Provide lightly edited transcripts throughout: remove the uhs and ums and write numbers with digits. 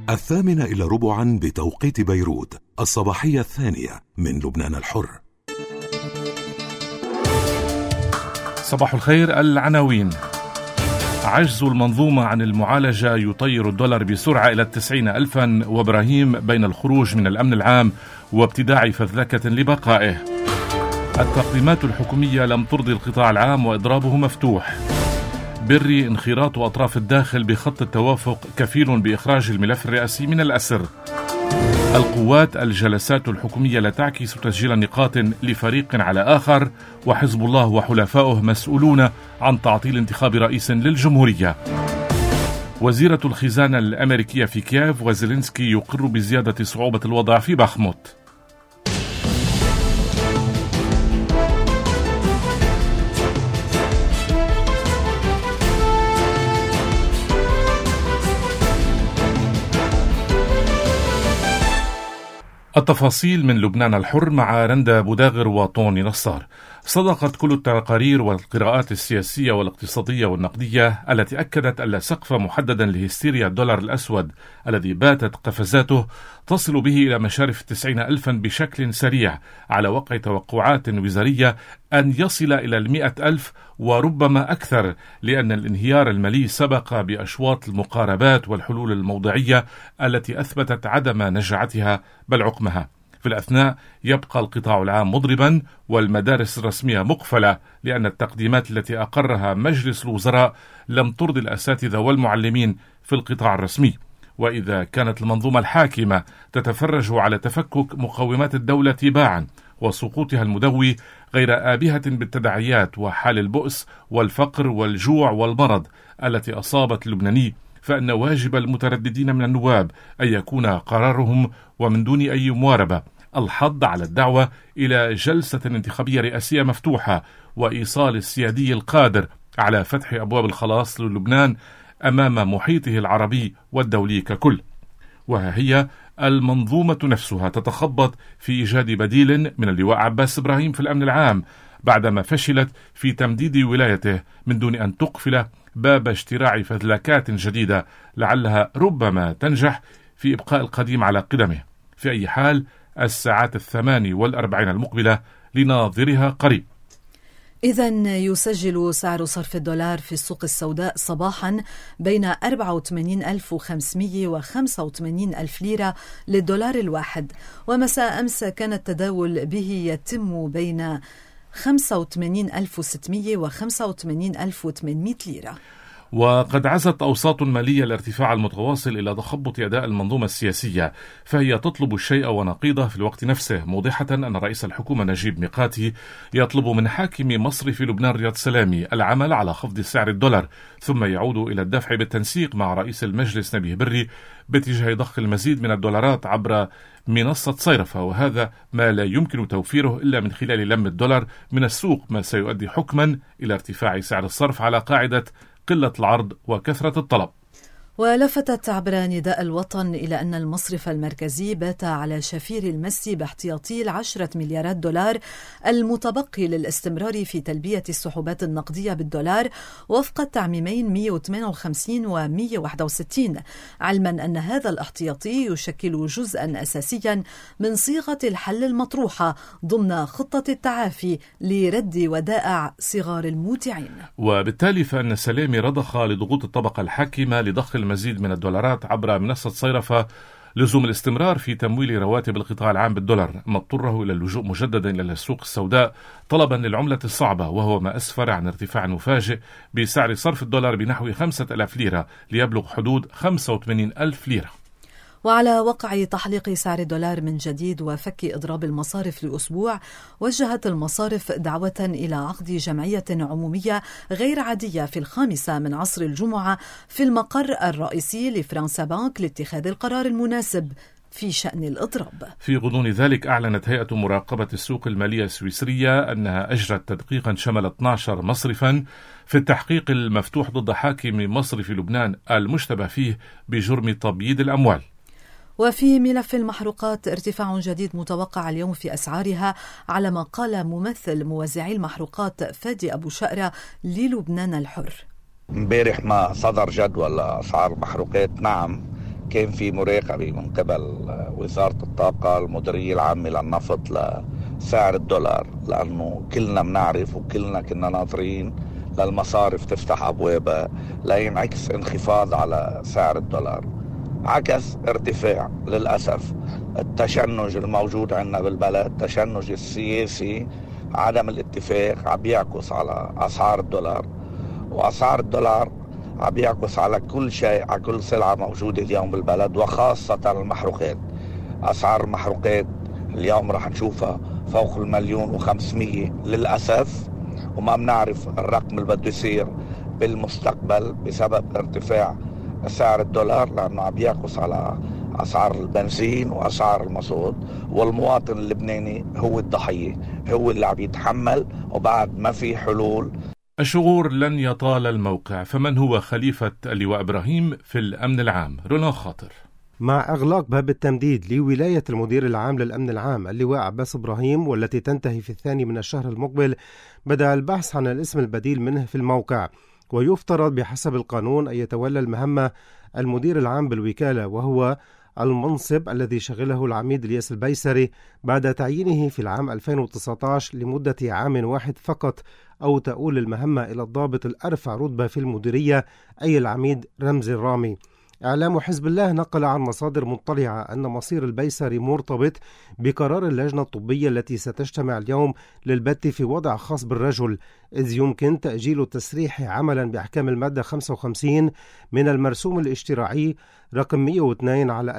8:15 بتوقيت بيروت، الصباحية الثانية من لبنان الحر. صباح الخير. العناوين: عجز المنظومة عن المعالجة يطير الدولار بسرعة إلى 90,000، وإبراهيم بين الخروج من الأمن العام وابتداع فذلكة لبقائه. التقديمات الحكومية لم ترضي القطاع العام وإضرابه مفتوح. بري انخراط أطراف الداخل بخط التوافق كفيل بإخراج الملف الرئاسي من الأسر. القوات: الجلسات الحكومية لا تعكس تسجيل نقاط لفريق على آخر، وحزب الله وحلفائه مسؤولون عن تعطيل انتخاب رئيس للجمهورية. وزيرة الخزانة الأمريكية في كييف، وزيلينسكي يقر بزيادة صعوبة الوضع في باخموت. التفاصيل من لبنان الحر مع رندا بوداغر وطوني نصار. صدقت كل التقارير والقراءات السياسية والاقتصادية والنقدية التي أكدت أن سقف محددا لهستيريا الدولار الأسود الذي باتت قفزاته تصل به إلى مشارف 90,000 بشكل سريع، على وقع توقعات وزارية أن يصل إلى 100,000 وربما أكثر، لأن الانهيار المالي سبق بأشواط المقاربات والحلول الموضعية التي أثبتت عدم نجاعتها بل عقمها. في الأثناء يبقى القطاع العام مضربا والمدارس الرسمية مقفلة، لأن التقديمات التي أقرها مجلس الوزراء لم ترضي الأساتذة والمعلمين في القطاع الرسمي. وإذا كانت المنظومة الحاكمة تتفرج على تفكك مقومات الدولة تباعا وسقوطها المدوي غير آبهة بالتداعيات وحال البؤس والفقر والجوع والمرض التي أصابت اللبناني، فإن واجب المترددين من النواب أن يكون قرارهم ومن دون أي مواربة الحض على الدعوة إلى جلسة انتخابية رئاسية مفتوحة، وإيصال السيادي القادر على فتح أبواب الخلاص للبنان أمام محيطه العربي والدولي ككل. وها هي المنظومة نفسها تتخبط في إيجاد بديل من اللواء عباس إبراهيم في الأمن العام، بعدما فشلت في تمديد ولايته من دون أن تقفل باب اشتراع فذلكات جديدة لعلها ربما تنجح في إبقاء القديم على قدمه. في أي حال الساعات 48 المقبلة لناظرها قريب. إذن يسجل سعر صرف الدولار في السوق السوداء صباحا بين 84,500 و85,000 ليرة للدولار الواحد، ومساء أمس كان التداول به يتم بين 85,600 و85,800 ليرة. وقد عزت أوساط مالية الارتفاع المتواصل إلى تخبط أداء المنظومة السياسية، فهي تطلب الشيء ونقيضه في الوقت نفسه، موضحة أن رئيس الحكومة نجيب ميقاتي يطلب من حاكم مصرف لبنان رياض سلامي العمل على خفض سعر الدولار، ثم يعود إلى الدفع بالتنسيق مع رئيس المجلس نبيه بري باتجاه ضخ المزيد من الدولارات عبر منصة صيرفة، وهذا ما لا يمكن توفيره إلا من خلال لم الدولار من السوق، ما سيؤدي حكما إلى ارتفاع سعر الصرف على قاعدة قلة العرض وكثرة الطلب. ولفتت عبر نداء الوطن إلى أن المصرف المركزي بات على شفير المس باحتياطي 10 مليارات دولار المتبقي للاستمرار في تلبية السحوبات النقدية بالدولار وفق التعميمين 158 و 161، علما أن هذا الاحتياطي يشكل جزءا أساسيا من صيغة الحل المطروحة ضمن خطة التعافي لرد ودائع صغار المودعين. وبالتالي فإن سلامي رضخ لضغوط الطبقة الحاكمة لضخ المزيد من الدولارات عبر منصة صيرفة لزوم الاستمرار في تمويل رواتب القطاع العام بالدولار، ما اضطره إلى اللجوء مجددا إلى السوق السوداء طلبا للعملة الصعبة، وهو ما أسفر عن ارتفاع مفاجئ بسعر صرف الدولار بنحو 5,000 ليرة ليبلغ حدود 85,000 ليرة. وعلى وقع تحليق سعر الدولار من جديد وفك إضراب المصارف لأسبوع، وجهت المصارف دعوة إلى عقد جمعية عمومية غير عادية في 5 من عصر الجمعة في المقر الرئيسي لفرنسا بانك لاتخاذ القرار المناسب في شأن الإضراب. في غضون ذلك أعلنت هيئة مراقبة السوق المالية السويسرية أنها أجرت تدقيقا شمل 12 مصرفا في التحقيق المفتوح ضد حاكم مصرف لبنان المشتبه فيه بجرم تبييض الأموال. وفي ملف المحروقات ارتفاع جديد متوقع اليوم في أسعارها، على ما قال ممثل موزعي المحروقات فادي أبو شقرة للبنان الحر. امبارح ما صدر جدول أسعار المحروقات، نعم كان في مراقبة من قبل وزارة الطاقة المديرية العامة للنفط لسعر الدولار، لأنه كلنا بنعرف وكلنا كنا ناظرين للمصارف تفتح أبوابها لينعكس انخفاض على سعر الدولار. عكس ارتفاع للأسف. التشنج الموجود عندنا بالبلد، التشنج السياسي، عدم الاتفاق عم يعكس على أسعار الدولار، وأسعار الدولار عم يعكس على كل شيء، على كل سلعة موجودة اليوم بالبلد، وخاصة المحروقات. أسعار المحروقات اليوم رح نشوفها فوق 1,500,000 للأسف، وما بنعرف الرقم اللي بده يصير بالمستقبل بسبب ارتفاع سعر الدولار، لأنه عم يعكس على أسعار البنزين وأسعار المازوت، والمواطن اللبناني هو الضحية، هو اللي عم يتحمل، وبعد ما في حلول. الشغور لن يطال الموقع، فمن هو خليفة اللواء إبراهيم في الأمن العام؟ رونان خاطر. مع إغلاق باب التمديد لولاية المدير العام للأمن العام اللواء عباس إبراهيم، والتي تنتهي في 2 من الشهر المقبل، بدأ البحث عن الاسم البديل منه في الموقع. ويفترض بحسب القانون أن يتولى المهمة المدير العام بالوكالة، وهو المنصب الذي شغله العميد الياس البيسري بعد تعيينه في العام 2019 لمدة عام واحد فقط، أو تؤول المهمة إلى الضابط الأرفع رتبة في المديرية أي العميد رمزي الرامي. إعلام حزب الله نقل عن مصادر مطلعة أن مصير البيسري مرتبط بقرار اللجنة الطبية التي ستجتمع اليوم للبت في وضع خاص بالرجل، إذ يمكن تأجيل التسريح عملا بأحكام المادة 55 من المرسوم الاشتراعي رقم 102 على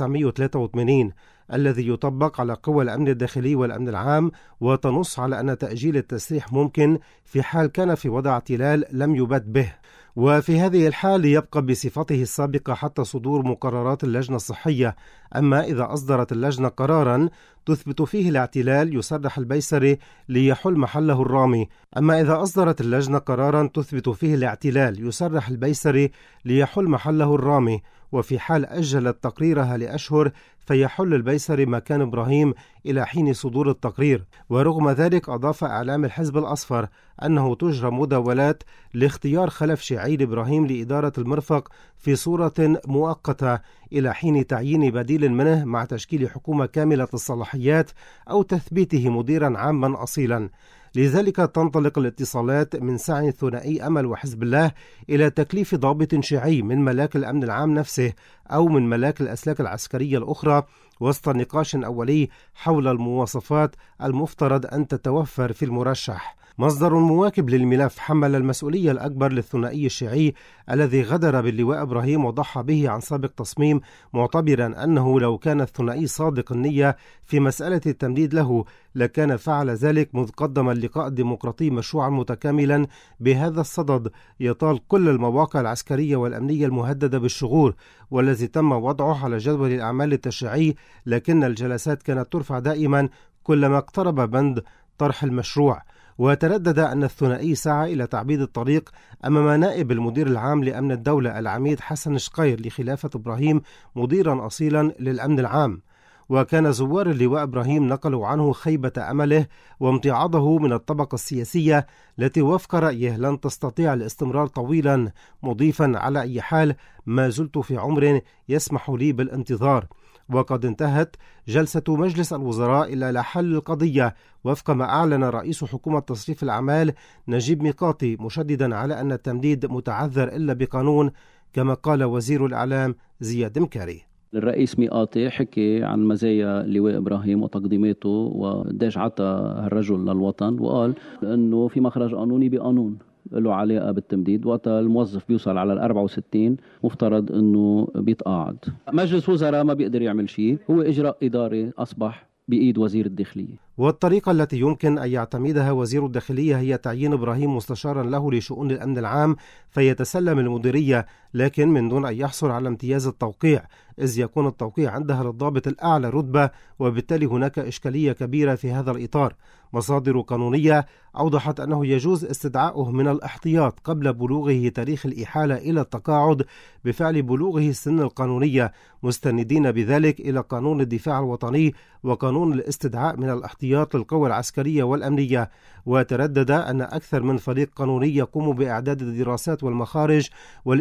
1983 الذي يطبق على قوى الأمن الداخلي والأمن العام، وتنص على أن تأجيل التسريح ممكن في حال كان في وضع اعتلال لم يبت به، وفي هذه الحال يبقى بصفته السابقة حتى صدور مقررات اللجنة الصحية. أما إذا أصدرت اللجنة قرارا تثبت فيه الاعتلال يسرح البيسري ليحل محله الرامي. أما إذا أصدرت اللجنة قرارا تثبت فيه الاعتلال يسرح البيسري ليحل محله الرامي، وفي حال أجلت تقريرها لأشهر فيحل البيسري مكان إبراهيم إلى حين صدور التقرير. ورغم ذلك أضاف إعلام الحزب الأصفر أنه تجرى مداولات لاختيار خلف شعيل إبراهيم لإدارة المرفق في صورة مؤقتة إلى حين تعيين بديل منه، مع تشكيل حكومة كاملة الصلاحيات أو تثبيته مديرا عاما أصيلا. لذلك تنطلق الاتصالات من سعي ثنائي أمل وحزب الله إلى تكليف ضابط شيعي من ملاك الأمن العام نفسه أو من ملاك الأسلاك العسكرية الأخرى، وسط نقاش أولي حول المواصفات المفترض أن تتوفر في المرشح. مصدر مواكب للملف حمل المسؤولية الأكبر للثنائي الشيعي الذي غدر باللواء إبراهيم وضحى به عن سابق تصميم، معتبرا أنه لو كان الثنائي صادق النية في مسألة التمديد له لكان فعل ذلك، مذ قدم اللقاء الديمقراطي مشروعا متكاملا بهذا الصدد يطال كل المواقع العسكرية والأمنية المهددة بالشغور، والذي تم وضعه على جدول الأعمال التشريعي، لكن الجلسات كانت ترفع دائما كلما اقترب بند طرح المشروع. وتردد أن الثنائي سعى إلى تعبيد الطريق أمام نائب المدير العام لأمن الدولة العميد حسن شقير لخلافة إبراهيم مديرا أصيلا للأمن العام. وكان زوار اللواء إبراهيم نقلوا عنه خيبة أمله وامتعاضه من الطبقة السياسية التي وفق رأيه لن تستطيع الاستمرار طويلا، مضيفا على أي حال ما زلت في عمر يسمح لي بالانتظار. وقد انتهت جلسة مجلس الوزراء إلى حل القضية وفق ما أعلن رئيس حكومة تصريف الأعمال نجيب ميقاتي، مشددا على أن التمديد متعذر إلا بقانون، كما قال وزير الإعلام زياد مكاري. الرئيس ميقاتي حكي عن مزايا اللواء إبراهيم وتقديماته وقديش عطى الرجل للوطن، وقال أنه في مخرج قانوني بقانون له علاقة بالتمديد. وقت الموظف بيوصل على 64 مفترض أنه بيتقاعد. مجلس وزراء ما بيقدر يعمل شيء، هو إجراء إداري أصبح بإيد وزير الداخلية. والطريقة التي يمكن أن يعتمدها وزير الداخلية هي تعيين إبراهيم مستشارا له لشؤون الأمن العام فيتسلم المديرية، لكن من دون أن يحصل على امتياز التوقيع، إذ يكون التوقيع عندها للضابط الأعلى رتبة، وبالتالي هناك إشكالية كبيرة في هذا الإطار. مصادر قانونية أوضحت أنه يجوز استدعائه من الاحتياط قبل بلوغه تاريخ الإحالة إلى التقاعد بفعل بلوغه السن القانونية، مستندين بذلك إلى قانون الدفاع الوطني وقانون الاستدعاء من الاحتياط للقوى العسكرية والأمنية. وتردد أن أكثر من فريق قانوني يقوم بإعداد الدراسات والمخارج والاجتهادات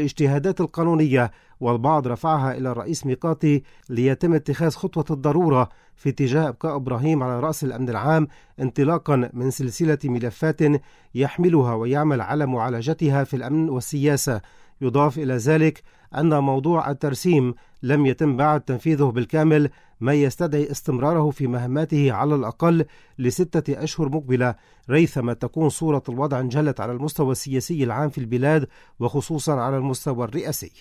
الاجتهادات القانونية، والبعض رفعها إلى الرئيس ميقاتي ليتم اتخاذ خطوة الضرورة في اتجاه إبقاء إبراهيم على رأس الأمن العام، انطلاقا من سلسلة ملفات يحملها ويعمل على معالجتها في الأمن والسياسة. يضاف إلى ذلك أن موضوع الترسيم لم يتم بعد تنفيذه بالكامل، ما يستدعي استمراره في مهماته على الأقل ل6 أشهر مقبلة، ريثما تكون صورة الوضع انجلت على المستوى السياسي العام في البلاد، وخصوصا على المستوى الرئاسي.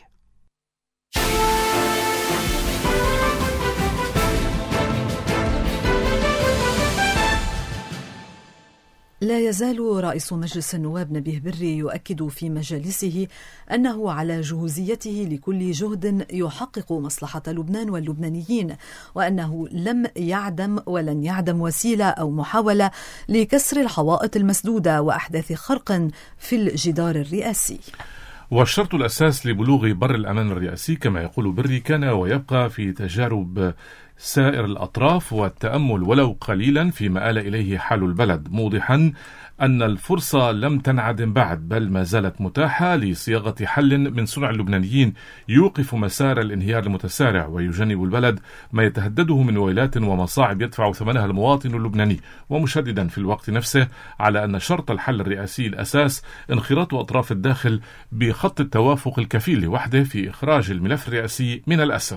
لا يزال رئيس مجلس النواب نبيه بري يؤكد في مجالسه أنه على جهوزيته لكل جهد يحقق مصلحة لبنان واللبنانيين، وأنه لم يعدم ولن يعدم وسيلة أو محاولة لكسر الحوائط المسدودة وأحداث خرق في الجدار الرئاسي. والشرط الأساس لبلوغ بر الأمان الرئاسي كما يقول بري كان ويبقى في تجارب سائر الأطراف والتأمل ولو قليلا فيما آل إليه حال البلد، موضحا أن الفرصة لم تنعدم بعد، بل ما زالت متاحة لصياغة حل من صنع اللبنانيين يوقف مسار الانهيار المتسارع ويجنب البلد ما يتهدده من ويلات ومصاعب يدفع ثمنها المواطن اللبناني، ومشددا في الوقت نفسه على أن شرط الحل الرئاسي الأساس انخراط أطراف الداخل بخط التوافق الكفيل لوحده في إخراج الملف الرئاسي من الأسر.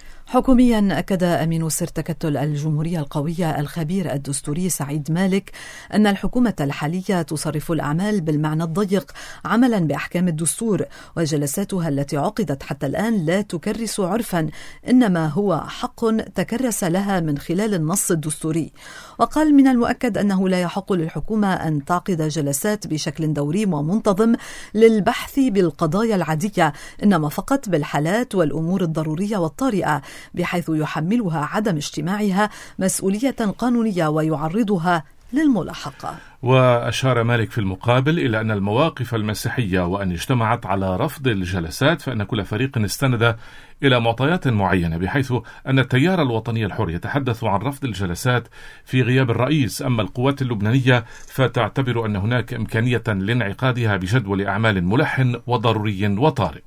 حكوميا أكد أمين سر تكتل الجمهورية القوية الخبير الدستوري سعيد مالك أن الحكومة الحالية تصرف الأعمال بالمعنى الضيق عملا بأحكام الدستور، وجلساتها التي عقدت حتى الآن لا تكرس عرفا، إنما هو حق تكرس لها من خلال النص الدستوري. وقال من المؤكد أنه لا يحق للحكومة أن تعقد جلسات بشكل دوري ومنتظم للبحث بالقضايا العادية، إنما فقط بالحالات والأمور الضرورية والطارئة، بحيث يحملها عدم اجتماعها مسؤولية قانونية ويعرضها للملاحقة. وأشار مالك في المقابل إلى أن المواقف المسيحية وأن اجتمعت على رفض الجلسات فإن كل فريق استند إلى معطيات معينة، بحيث أن التيار الوطني الحر يتحدث عن رفض الجلسات في غياب الرئيس، أما القوات اللبنانية فتعتبر أن هناك إمكانية لانعقادها بجدول أعمال ملح وضروري وطارئ.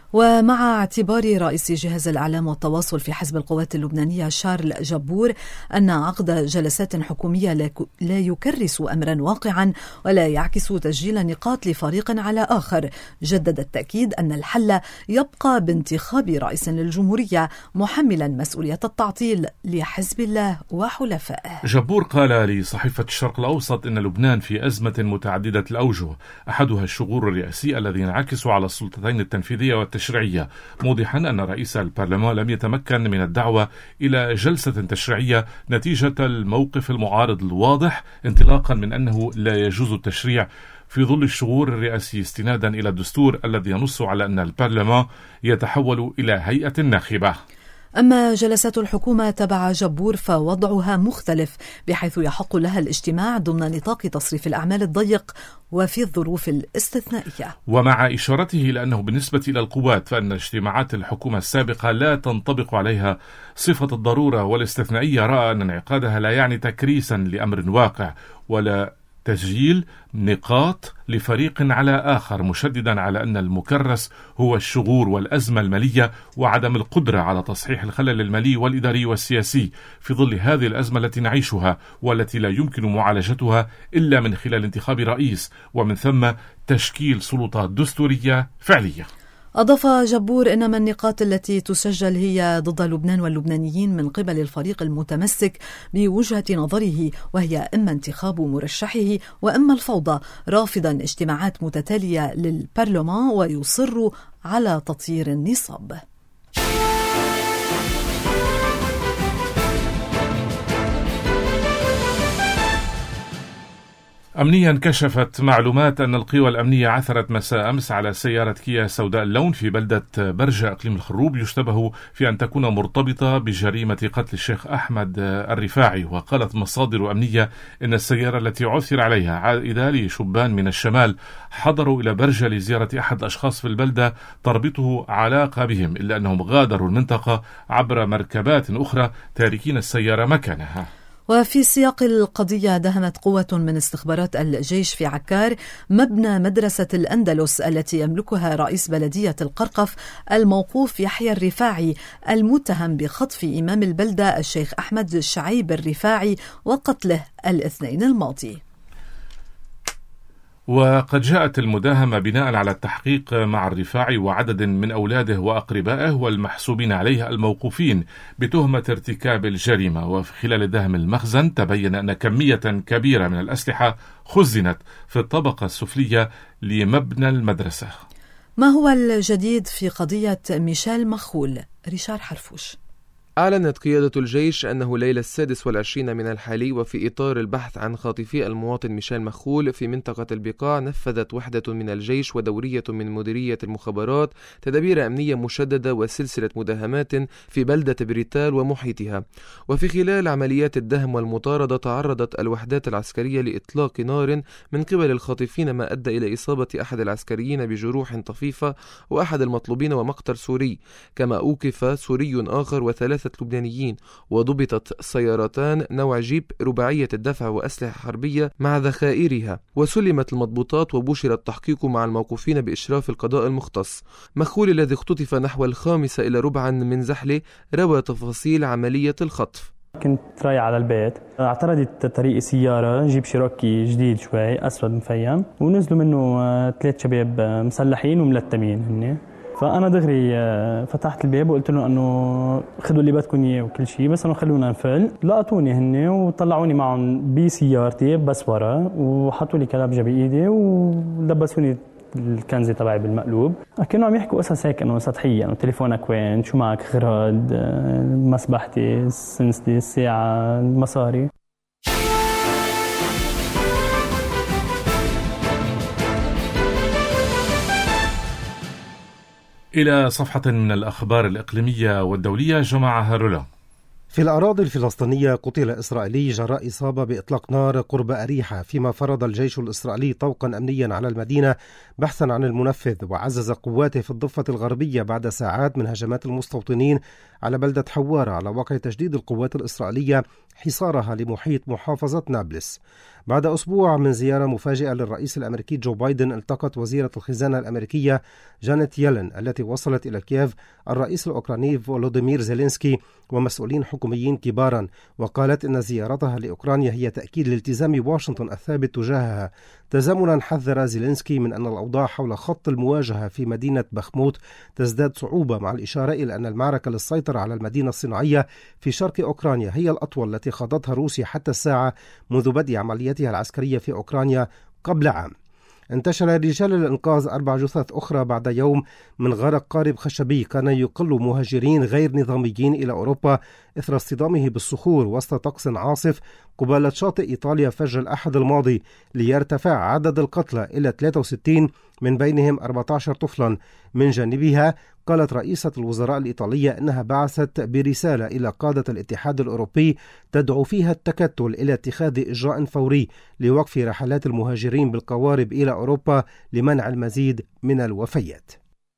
ومع اعتبار رئيس جهاز الإعلام والتواصل في حزب القوات اللبنانية شارل جبور أن عقد جلسات حكومية لا يكرس أمرا واقعا ولا يعكس تسجيل نقاط لفريق على آخر، جدد التأكيد أن الحل يبقى بانتخاب رئيس للجمهورية محملا مسؤولية التعطيل لحزب الله وحلفائه. جبور قال لصحيفة الشرق الأوسط إن لبنان في أزمة متعددة الأوجه، أحدها الشغور الرئاسي الذي ينعكس على السلطتين التنفيذية والتشريعية، موضحا أن رئيس البرلمان لم يتمكن من الدعوة إلى جلسة تشريعية نتيجة الموقف المعارض الواضح، انطلاقا من أنه لا يجوز التشريع في ظل الشغور الرئاسي، استنادا إلى الدستور الذي ينص على أن البرلمان يتحول إلى هيئة ناخبة. أما جلسات الحكومة تبع جبور فوضعها مختلف، بحيث يحق لها الاجتماع ضمن نطاق تصريف الأعمال الضيق وفي الظروف الاستثنائية. ومع إشارته إلى أنه بالنسبة إلى القوات فإن اجتماعات الحكومة السابقة لا تنطبق عليها صفة الضرورة والاستثنائية، رأى أن انعقادها لا يعني تكريسا لأمر واقع ولا تسجيل نقاط لفريق على آخر، مشددا على أن المكرس هو الشغور والأزمة المالية وعدم القدرة على تصحيح الخلل المالي والإداري والسياسي في ظل هذه الأزمة التي نعيشها والتي لا يمكن معالجتها إلا من خلال انتخاب رئيس ومن ثم تشكيل سلطات دستورية فعلية. أضاف جبور إنما النقاط التي تسجل هي ضد لبنان واللبنانيين من قبل الفريق المتمسك بوجهة نظره، وهي إما انتخاب مرشحه وإما الفوضى، رافضا اجتماعات متتالية للبرلمان ويصر على تطيير النصاب. أمنيا كشفت معلومات أن القوى الأمنية عثرت مساء أمس على سيارة كيا سوداء اللون في بلدة برجة إقليم الخروب يشتبه في أن تكون مرتبطة بجريمة قتل الشيخ أحمد الرفاعي. وقالت مصادر أمنية إن السيارة التي عثر عليها عائدة لشبان من الشمال حضروا إلى برجة لزيارة أحد الأشخاص في البلدة تربطه علاقة بهم، إلا أنهم غادروا المنطقة عبر مركبات أخرى تاركين السيارة مكانها. وفي سياق القضية دهمت قوة من استخبارات الجيش في عكار مبنى مدرسة الأندلس التي يملكها رئيس بلدية القرقف الموقوف يحيى الرفاعي المتهم بخطف إمام البلدة الشيخ أحمد شعيب الرفاعي وقتله الاثنين الماضي. وقد جاءت المداهمة بناء على التحقيق مع الرفاعي وعدد من أولاده وأقربائه والمحسوبين عليه الموقوفين بتهمة ارتكاب الجريمة. وفي خلال دهم المخزن تبين أن كمية كبيرة من الأسلحة خزنت في الطبقة السفلية لمبنى المدرسة. ما هو الجديد في قضية ميشيل مخول؟ ريشار حرفوش. أعلنت قيادة الجيش أنه ليلة 26 من الحالي وفي إطار البحث عن خاطفي المواطن ميشيل مخول في منطقة البقاع نفذت وحدة من الجيش ودورية من مديرية المخابرات تدابير أمنية مشددة وسلسلة مداهمات في بلدة بريتال ومحيطها. وفي خلال عمليات الدهم والمطاردة تعرضت الوحدات العسكرية لإطلاق نار من قبل الخاطفين ما أدى إلى إصابة أحد العسكريين بجروح طفيفة وأحد المطلوبين ومقتل سوري، كما أوقف سوري آخر وثلاثة لبنانيين، وضبطت سيارتان نوع جيب رباعية الدفع وأسلحة حربية مع ذخائرها، وسلمت المضبوطات وبشر التحقيق مع الموقوفين بإشراف القضاء المختص. مخول الذي اختطف نحو 5:15 من زحلة روى تفاصيل عملية الخطف. كنت رايح على البيت، اعترضت طريق سيارة جيب شيروكي جديد شوي أسود مفيم، ونزلوا منه 3 شباب مسلحين وملتمين هن. فأنا دغري فتحت الباب وقلت له أنه خذوا اللي بدكم إياه وكل شيء، بس أنه خلونا نفل. لقطوني هن وطلعوني معهم بسيارتي بس ورا، وحطوا لي كلابجة بإيدي ولبسوني الكنزة تبعي بالمقلوب. كانوا عم يحكوا قصص هيك انه سطحية، انه تليفونك وين، شو معك، غراض، مسبحتي، السنسدي، الساعة، المصاري. إلى صفحة من الأخبار الإقليمية والدولية جمعها رولا. في الأراضي الفلسطينية قتل إسرائيلي جراء إصابة بإطلاق نار قرب أريحة، فيما فرض الجيش الإسرائيلي طوقا أمنيا على المدينة بحثا عن المنفذ، وعزز قواته في الضفة الغربية بعد ساعات من هجمات المستوطنين على بلدة حوارة، على وقع تجديد القوات الإسرائيلية حصارها لمحيط محافظة نابلس. بعد أسبوع من زيارة مفاجئة للرئيس الأمريكي جو بايدن، التقت وزيرة الخزانة الأمريكية جانيت يلن التي وصلت إلى كييف الرئيس الأوكراني فولوديمير زيلينسكي ومسؤولين حكوميين كبارا، وقالت إن زيارتها لأوكرانيا هي تأكيد لالتزام واشنطن الثابت تجاهها. تزامنا حذر زيلينسكي من أن الأوضاع حول خط المواجهة في مدينة بخموت تزداد صعوبة، مع الإشارة إلى أن المعركة للسيطرة على المدينة الصناعية في شرق أوكرانيا هي الأطول التي خاضتها روسيا حتى الساعة منذ بدء عملياتها العسكرية في أوكرانيا قبل عام. انتشل رجال الإنقاذ 4 جثث أخرى بعد يوم من غرق قارب خشبي كان يقل مهاجرين غير نظاميين إلى أوروبا إثر اصطدامه بالصخور وسط طقس عاصف قبالة شاطئ إيطاليا فجر الأحد الماضي، ليرتفع عدد القتلى إلى 63 من بينهم 14 طفلا. من جانبها قالت رئيسة الوزراء الإيطالية أنها بعثت برسالة إلى قادة الاتحاد الأوروبي تدعو فيها التكتل إلى اتخاذ إجراء فوري لوقف رحلات المهاجرين بالقوارب إلى أوروبا لمنع المزيد من الوفيات.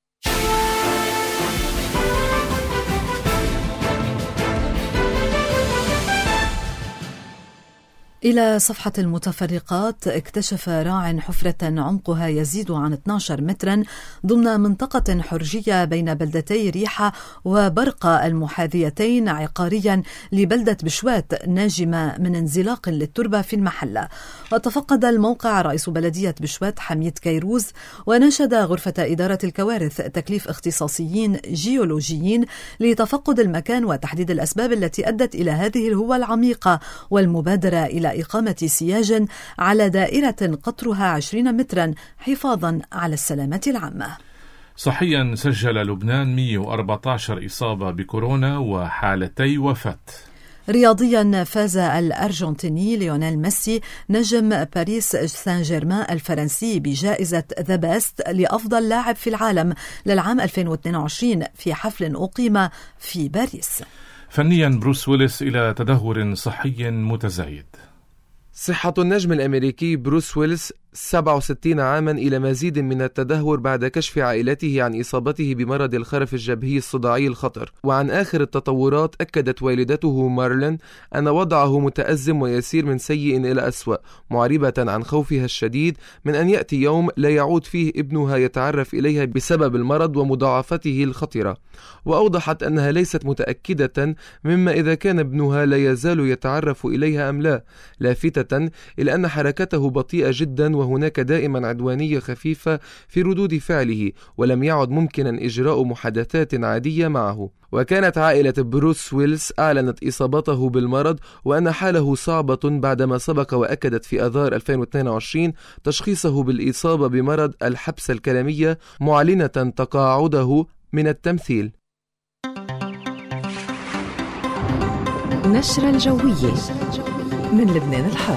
إلى صفحة المتفرقات. اكتشف راع حفرة عمقها يزيد عن 12 مترا ضمن منطقة حرجية بين بلدتي ريحة وبرقة المحاذيتين عقاريا لبلدة بشوات ناجمة من انزلاق للتربة في المحلة. وتفقد الموقع رئيس بلدية بشوات حميد كيروز، ونشد غرفة إدارة الكوارث تكليف اختصاصيين جيولوجيين لتفقد المكان وتحديد الأسباب التي أدت إلى هذه الهوة العميقة، والمبادرة إلى إقامة سياج على دائرة قطرها 20 مترا حفاظا على السلامة العامة. صحيا سجل لبنان 114 إصابة بكورونا وحالتي وفاة. رياضيا فاز الأرجنتيني ليونيل ميسي نجم باريس سان جيرمان الفرنسي بجائزة ذا بيست لأفضل لاعب في العالم للعام 2022 في حفل أقيم في باريس. فنيا بروس ويلس إلى تدهور صحي متزايد. صحة النجم الأمريكي بروس ويلس 67 عاما إلى مزيد من التدهور بعد كشف عائلته عن إصابته بمرض الخرف الجبهي الصداعي الخطر. وعن آخر التطورات أكدت والدته مارلين أن وضعه متأزم ويسير من سيء إلى أسوأ، معربة عن خوفها الشديد من أن يأتي يوم لا يعود فيه ابنها يتعرف إليها بسبب المرض ومضاعفته الخطرة. وأوضحت أنها ليست متأكدة مما إذا كان ابنها لا يزال يتعرف إليها أم لا، لافتة إلى أن حركته بطيئة جدا وهناك دائما عدوانية خفيفة في ردود فعله، ولم يعد ممكنا إجراء محادثات عادية معه. وكانت عائلة بروس ويلس أعلنت إصابته بالمرض وأن حاله صعبة بعدما سبق وأكدت في آذار 2022 تشخيصه بالإصابة بمرض الحبسة الكلامية، معلنة تقاعده من التمثيل. نشرة الجوية من لبنان الحر.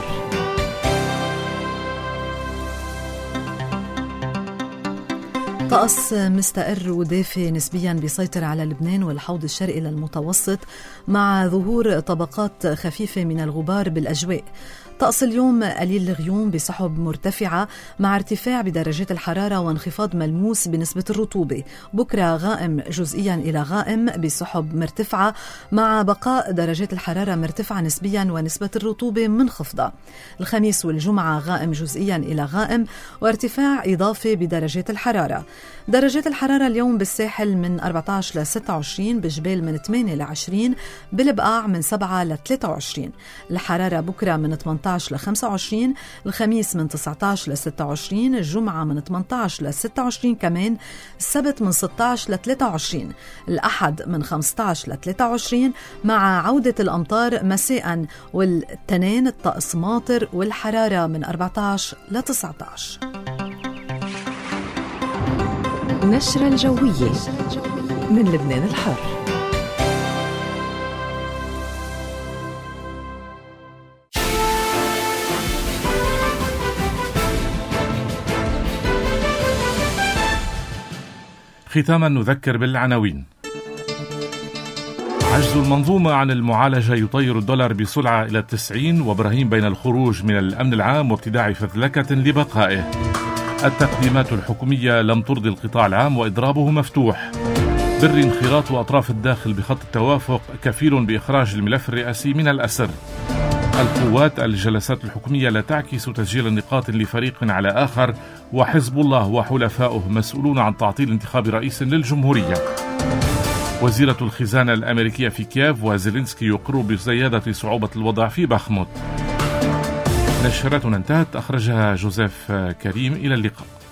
طقس مستقر ودافئ نسبيا بيسيطر على لبنان والحوض الشرقي للمتوسط مع ظهور طبقات خفيفة من الغبار بالأجواء. طقس اليوم قليل الغيوم بسحب مرتفعة مع ارتفاع بدرجات الحرارة وانخفاض ملموس بنسبة الرطوبة. بكرة غائم جزئيا إلى غائم بسحب مرتفعة مع بقاء درجات الحرارة مرتفعة نسبيا ونسبة الرطوبة منخفضة. الخميس والجمعة غائم جزئيا إلى غائم وارتفاع إضافي بدرجات الحرارة. درجات الحرارة اليوم بالساحل من 14 ل 26، بجبال من 8 ل 20، بالبقاع من 7 ل 23. الحرارة بكرة من 18 ل 25، الخميس من 19 ل 26، الجمعة من 18 ل 26 كمان، السبت من 16 ل 23، الأحد من 15 ل 23 مع عودة الأمطار مساء، والتنين الطقس ماطر والحرارة من 14 ل 19. نشرة الجوية من لبنان الحر. ختاما نذكر بالعناوين. عجز المنظومة عن المعالجة يطير الدولار بسرعة إلى 90، وإبراهيم بين الخروج من الأمن العام وابتداع فذلكة لبقائه. التقديمات الحكومية لم ترضي القطاع العام وإضرابه مفتوح. بر انخراط أطراف الداخل بخط التوافق كفيل بإخراج الملف الرئاسي من الأسر. القوات الجلسات الحكومية لا تعكس تسجيل النقاط لفريق على آخر، وحزب الله وحلفائه مسؤولون عن تعطيل انتخاب رئيس للجمهورية. وزيرة الخزانة الأمريكية في كييف وزيلينسكي يقر بزيادة صعوبة الوضع في بخموت. نشرتنا انتهت، أخرجها جوزيف كريم. إلى اللقاء.